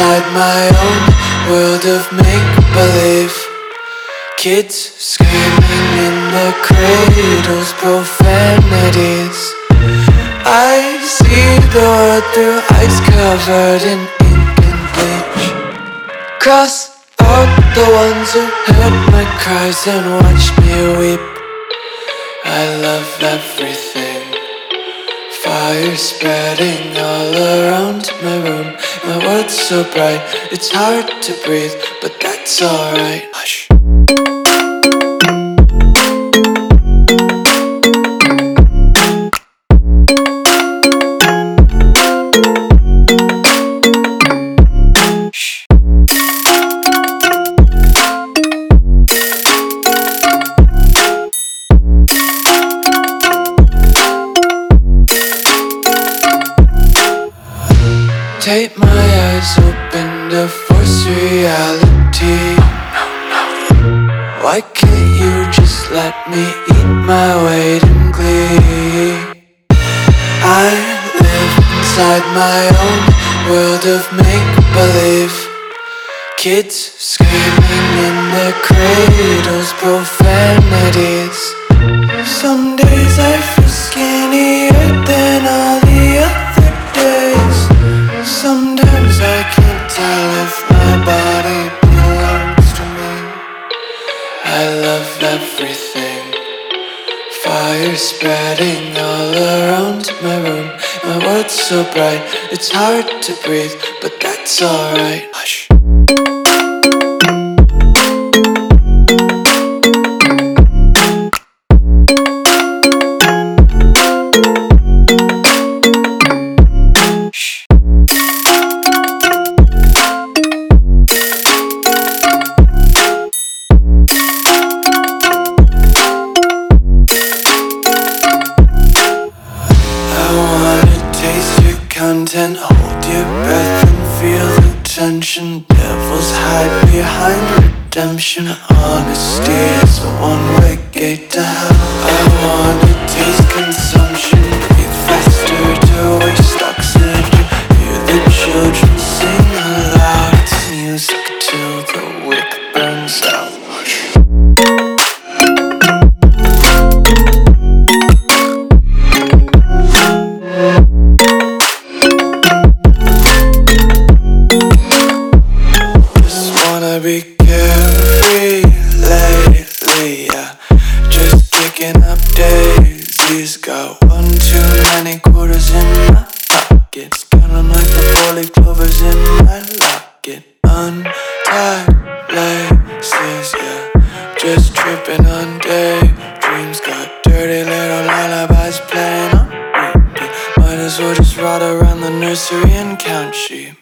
inside my own world of make-believe. Kids screaming in their cradles, profanities. I see the world through eyes covered in ink and bleach. Cross out the ones who heard my cries and watched me weep. I love everything. Fire spreading all around my room. My world's so bright, it's hard to breathe, but that's alright. Hush. Take my eyes open to force reality. Why can't you just let me eat my weight in glee? I live inside my own world of make-believe. Kids screaming in their cradles, profanities. Some days I feel skinnier than all the other days. Sometimes I can't tell if my body belongs to me. I love everything. Fire spreading all around my room. My world's so bright, it's hard to breathe, but that's alright. Hush. Content, hold your breath and feel the tension. Devils hide behind redemption. Honesty is a one-way gate to hell. I wanna taste consumption, breathe faster to waste oxygen. Hear the children sing aloud. It's music till the wick burns out. Be carefree lately, yeah. Just kicking up daisies. Got one too many quarters in my pockets. Counting like the 4-leaf clovers in my locket. Untied laces, yeah. Just tripping on daydreams. Got dirty little lullabies playing on repeat. Might as well just ride around the nursery and count sheep.